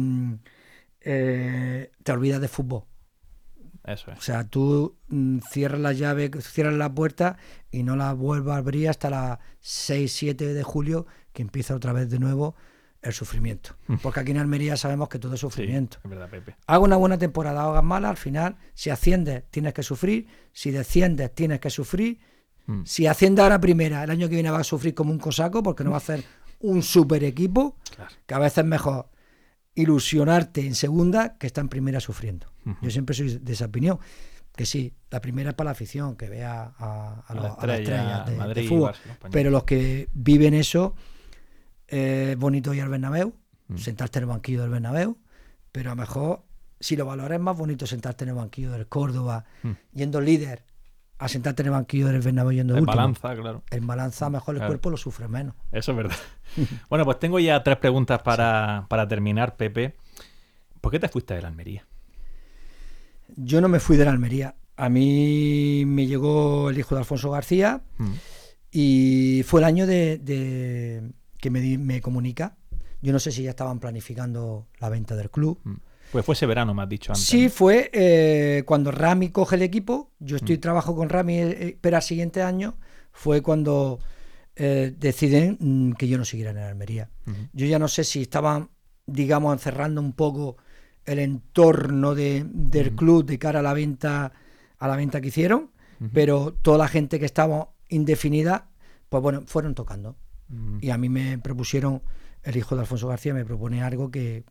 te olvidas de fútbol. Eso es. O sea, tú cierras la llave, cierras la puerta y no la vuelvas a abrir hasta las 6-7 de julio, que empieza otra vez de nuevo el sufrimiento. Porque aquí en Almería sabemos que todo es sufrimiento. Sí, es verdad, Pepe. Haga una buena temporada o hagas mala, al final, si asciendes tienes que sufrir, si desciendes tienes que sufrir. Si asciende ahora primera, el año que viene va a sufrir como un cosaco porque no va a hacer un super equipo, que a veces es mejor ilusionarte en segunda que estar en primera sufriendo. Yo siempre soy de esa opinión, que sí, la primera es para la afición, que vea a las estrellas de Madrid, de fútbol, pero los que viven eso, es bonito ir al Bernabéu, sentarte en el banquillo del Bernabéu, pero a lo mejor, si lo valoras, es más bonito sentarte en el banquillo del Córdoba, yendo líder, a sentarte en el banquillo del Bernabéu yendo último. Balanza, claro. En balanza mejor el cuerpo lo sufre menos. Eso es verdad. Bueno, pues tengo ya 3 preguntas para terminar, Pepe. ¿Por qué te fuiste de la Almería? Yo no me fui de la Almería. A mí me llegó el hijo de Alfonso García y fue el año de que me comunica. Yo no sé si ya estaban planificando la venta del club. Pues fue ese verano, me has dicho antes. Sí, ¿no? Fue cuando Rami coge el equipo. Yo trabajo con Rami, pero al siguiente año fue cuando deciden que yo no siguiera en el Almería. Yo ya no sé si estaban, digamos, encerrando un poco el entorno del club de cara a la venta que hicieron, pero toda la gente que estaba indefinida, pues bueno, fueron tocando. Y a mí me propusieron, el hijo de Alfonso García me propone algo que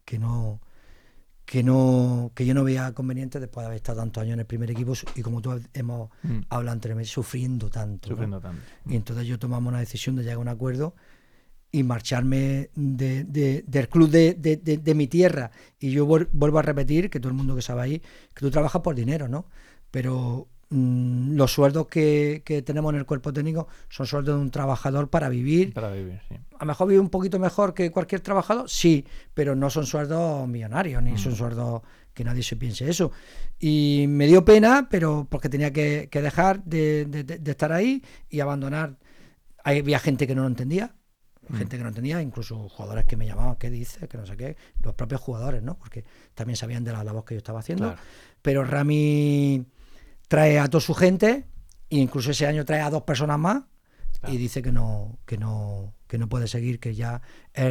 yo no veía conveniente después de haber estado tantos años en el primer equipo y como tú hemos hablado anteriormente, sufriendo tanto. Y entonces yo tomamos una decisión de llegar a un acuerdo y marcharme del club de mi tierra. Y yo vuelvo a repetir, que todo el mundo que sabe ahí, que tú trabajas por dinero, ¿no? Pero los sueldos que tenemos en el cuerpo técnico son sueldos de un trabajador para vivir. Para vivir, sí. A lo mejor vive un poquito mejor que cualquier trabajador, sí, pero no son sueldos millonarios, ni son sueldos que nadie se piense eso. Y me dio pena, pero porque tenía que dejar de estar ahí y abandonar. Había gente que no lo entendía. Incluso jugadores que me llamaban, ¿qué dices? Que no sé qué, los propios jugadores, ¿no? Porque también sabían de la labor que yo estaba haciendo. Claro. Pero Rami trae a toda su gente, e incluso ese año trae a 2 personas más, claro. Y dice que no puede seguir, que ya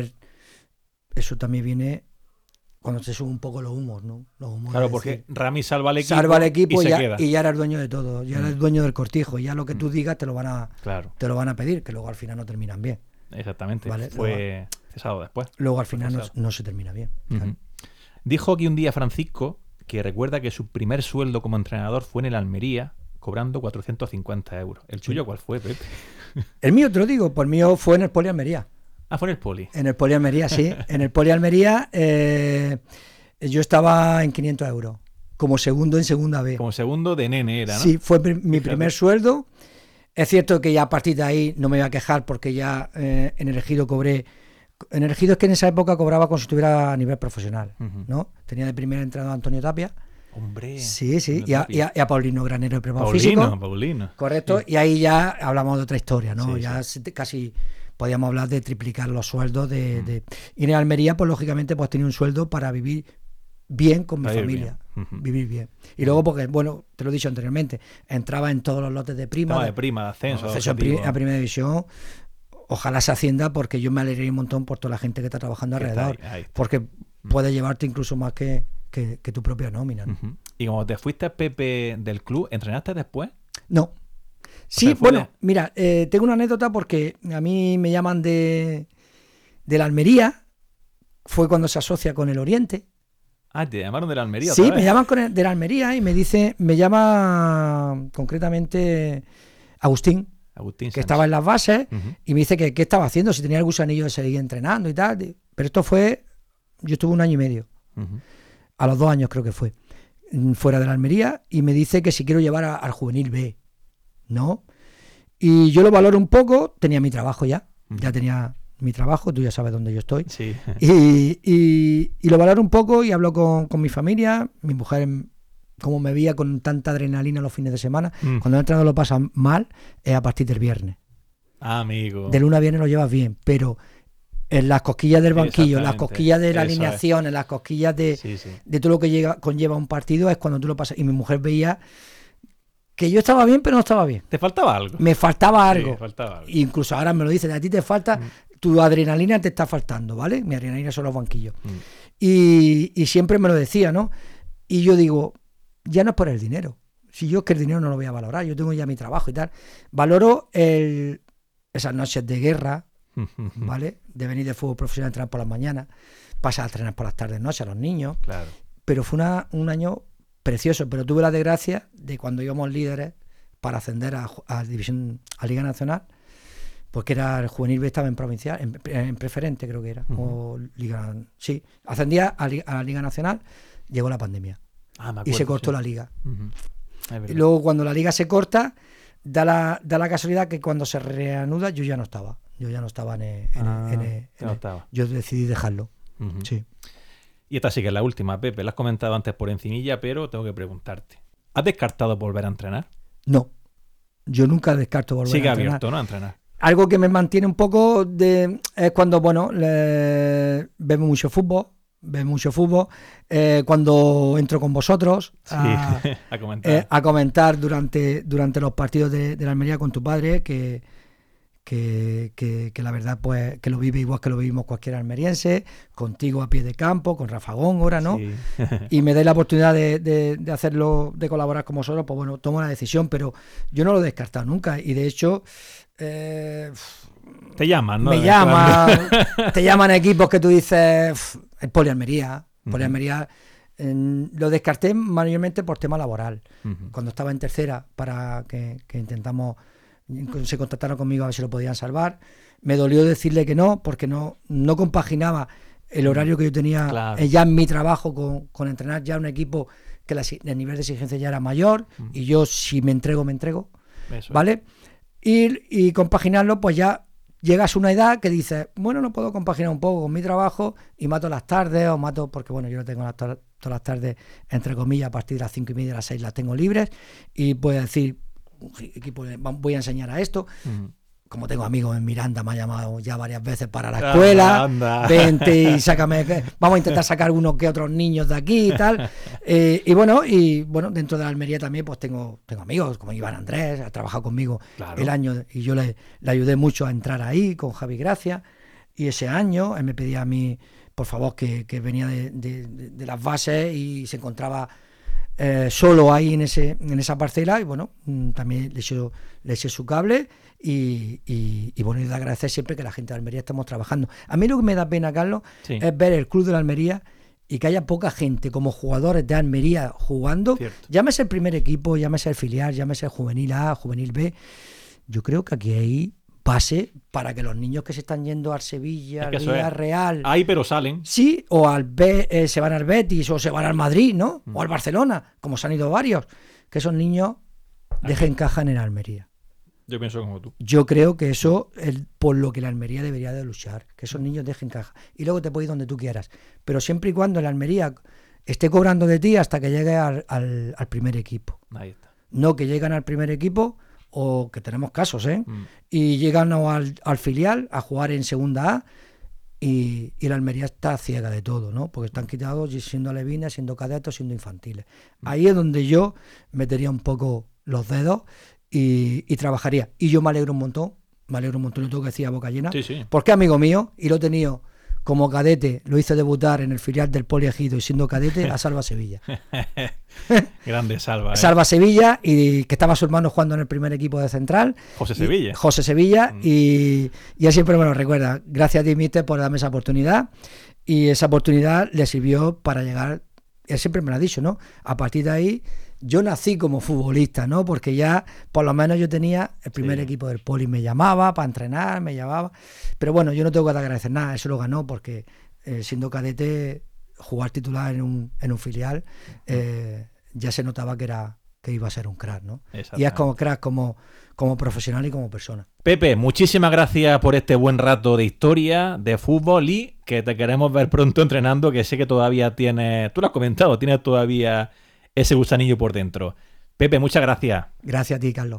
eso también viene cuando se suben un poco los humos, ¿no? Los humos, claro, porque decir, Rami salva al equipo y ya era el dueño de todo, ya era el dueño del cortijo, ya lo que tú digas te lo van a pedir, que luego al final no terminan bien. Exactamente, ¿vale? Fue cesado después. Luego al final no se termina bien. Claro. Dijo aquí un día Francisco que recuerda que su primer sueldo como entrenador fue en el Almería, cobrando 450 euros. ¿El tuyo cuál fue, Pepe? El mío, te lo digo, por mío fue en el Poli Almería. Ah, fue en el Poli. En el Poli Almería, sí. En el Poli Almería yo estaba en 500 euros, como segundo en segunda B. Como segundo de nene era, ¿no? Sí, fue mi primer sueldo. Es cierto que ya a partir de ahí no me voy a quejar porque ya en el Ejido cobré. En el Ejido es que en esa época cobraba como si estuviera a nivel profesional, ¿no? Tenía de primer entrenador a Antonio Tapia. Hombre. Sí. Y a Paulino Granero de preparador físico. Paulino. Correcto. Sí. Y ahí ya hablamos de otra historia, ¿no? Sí, ya casi podíamos hablar de triplicar los sueldos Y en Almería, pues lógicamente, pues tenía un sueldo para vivir bien con mi familia. Vivir bien. Y luego, porque, bueno, te lo he dicho anteriormente, entraba en todos los lotes de prima. De ascenso. A primera división. Ojalá se ascienda, porque yo me alegré un montón por toda la gente que está trabajando alrededor. Ahí está. Porque puede llevarte incluso más que tu propia nómina, ¿no? Y como te fuiste, Pepe, del club, ¿entrenaste después? No. Sí, bueno, mira, tengo una anécdota porque a mí me llaman de la Almería. Fue cuando se asocia con el Oriente. Ah, ¿te llamaron de la Almería? Sí, me llaman de la Almería y me llama concretamente Agustín que estaba en las bases, y me dice que qué estaba haciendo, si tenía el gusanillo de seguir entrenando y tal. Pero esto fue, yo estuve 1 año y medio, a los 2 años creo que fue, fuera de la Almería, y me dice que si quiero llevar al Juvenil B, ¿no? Y yo lo valoro un poco, tenía mi trabajo ya tenía mi trabajo, tú ya sabes dónde yo estoy, sí. y lo valoro un poco y hablo con mi familia, mi mujer, como me veía con tanta adrenalina los fines de semana, cuando el entrenador lo pasa mal, es a partir del viernes. Ah, amigo. De lunes a viernes lo llevas bien, pero en las cosquillas del banquillo, en las cosquillas de la alineación, en las cosquillas de todo lo que conlleva un partido, es cuando tú lo pasas. Y mi mujer veía que yo estaba bien, pero no estaba bien. ¿Te faltaba algo? Me faltaba algo. Sí, faltaba algo. Incluso ahora me lo dicen, a ti te falta, tu adrenalina te está faltando, ¿vale? Mi adrenalina son los banquillos. Y siempre me lo decía, ¿no? Y yo digo, ya no es por el dinero. Si yo es que el dinero no lo voy a valorar, yo tengo ya mi trabajo y tal. Valoro esas noches de guerra, ¿vale? De venir de fútbol profesional a entrenar por las mañanas, pasar a entrenar por las tardes, noches a los niños. Claro. Pero fue un año precioso, pero tuve la desgracia de cuando íbamos líderes para ascender a Liga Nacional, porque era el Juvenil B, estaba en provincial, en preferente creo que era, o Liga, sí, ascendía a la Liga Nacional, llegó la pandemia. Y se cortó la liga. Y luego cuando la liga se corta, da la casualidad que cuando se reanuda yo ya no estaba. Yo ya no estaba yo decidí dejarlo. Sí. Y esta sí que es la última, Pepe. La has comentado antes por encimilla, pero tengo que preguntarte. ¿Has descartado volver a entrenar? No, yo nunca descarto volver a entrenar. Sigue abierto, ¿no? A entrenar. Algo que me mantiene un poco es cuando, vemos mucho fútbol. Cuando entro con vosotros a comentar durante los partidos de la Almería con tu padre, que la verdad pues que lo vive igual que lo vivimos cualquier almeriense, contigo a pie de campo, con Rafa Góngora, ¿no? Sí. Y me dais la oportunidad de hacerlo, de colaborar con vosotros, pues bueno, tomo la decisión, pero yo no lo he descartado nunca, y de hecho te llaman, ¿no? Te llaman equipos que tú dices, el Polialmería, lo descarté mayormente por tema laboral. Cuando estaba en tercera, para que intentamos, se contactaron conmigo a ver si lo podían salvar. Me dolió decirle que no, porque no compaginaba el horario que yo tenía ya en mi trabajo con entrenar ya un equipo que el nivel de exigencia ya era mayor, y yo si me entrego, eso, ¿vale? Y compaginarlo, pues ya llegas a una edad que dices, bueno, no puedo compaginar un poco con mi trabajo y mato las tardes, porque bueno, yo no tengo todas las tardes, entre comillas, a partir de las 5:30, las 6 las tengo libres, y puedo decir, equipo, voy a enseñar a esto. Como tengo amigos en Miranda, me ha llamado ya varias veces para la escuela, vente y sácame, vamos a intentar sacar unos que otros niños de aquí y tal. Y bueno, dentro de la Almería también pues tengo amigos como Iván Andrés, ha trabajado conmigo el año, y yo le ayudé mucho a entrar ahí con Javi Gracia, y ese año él me pedía a mí, por favor, que venía de las bases y se encontraba solo ahí en esa parcela, y bueno, también le eché su cable, y bueno, y de agradecer siempre que la gente de Almería estamos trabajando. A mí lo que me da pena, Carlos, es ver el club de la Almería y que haya poca gente como jugadores de Almería jugando. Cierto. Llámese el primer equipo, llámese el filial, llámese el juvenil A, juvenil B. Yo creo que aquí hay base para que los niños que se están yendo al Sevilla, al Villarreal, hay, pero salen. Sí, o se van al Betis, o se van al Madrid, ¿no? O al Barcelona, como se han ido varios. Que esos niños dejen caja en el Almería. Yo pienso como tú. Yo creo que eso es por lo que la Almería debería de luchar, que esos niños dejen caja. Y luego te puedes ir donde tú quieras. Pero siempre y cuando la Almería esté cobrando de ti hasta que llegue al primer equipo. Ahí está. No que llegan al primer equipo, o que tenemos casos, y llegan al filial a jugar en segunda A, y la Almería está ciega de todo, ¿no? Porque están quitados siendo alevines, siendo cadetos, siendo infantiles. Ahí es donde yo metería un poco los dedos y trabajaría. Y yo me alegro un montón, lo tengo que decir a boca llena, sí. Porque amigo mío, y lo he tenido como cadete, lo hice debutar en el filial del Poli Ejido, y siendo cadete a Salva Sevilla. Grande Salva. Salva Sevilla, y que estaba su hermano jugando en el primer equipo de Central. José Sevilla. Y él siempre me lo recuerda. Gracias a ti, míster, por darme esa oportunidad. Y esa oportunidad le sirvió para llegar, él siempre me lo ha dicho, ¿no? A partir de ahí, yo nací como futbolista, ¿no? Porque ya, por lo menos yo tenía el primer equipo del Poli, me llamaba para entrenar, me llamaba. Pero bueno, yo no tengo que agradecer nada, eso lo ganó, porque siendo cadete, jugar titular en un filial, ya se notaba que iba a ser un crack, ¿no? Y es como crack como profesional y como persona. Pepe, muchísimas gracias por este buen rato de historia, de fútbol, y que te queremos ver pronto entrenando, que sé que todavía tienes, tú lo has comentado, tienes todavía ese gusanillo por dentro. Pepe, muchas gracias. Gracias a ti, Carlos.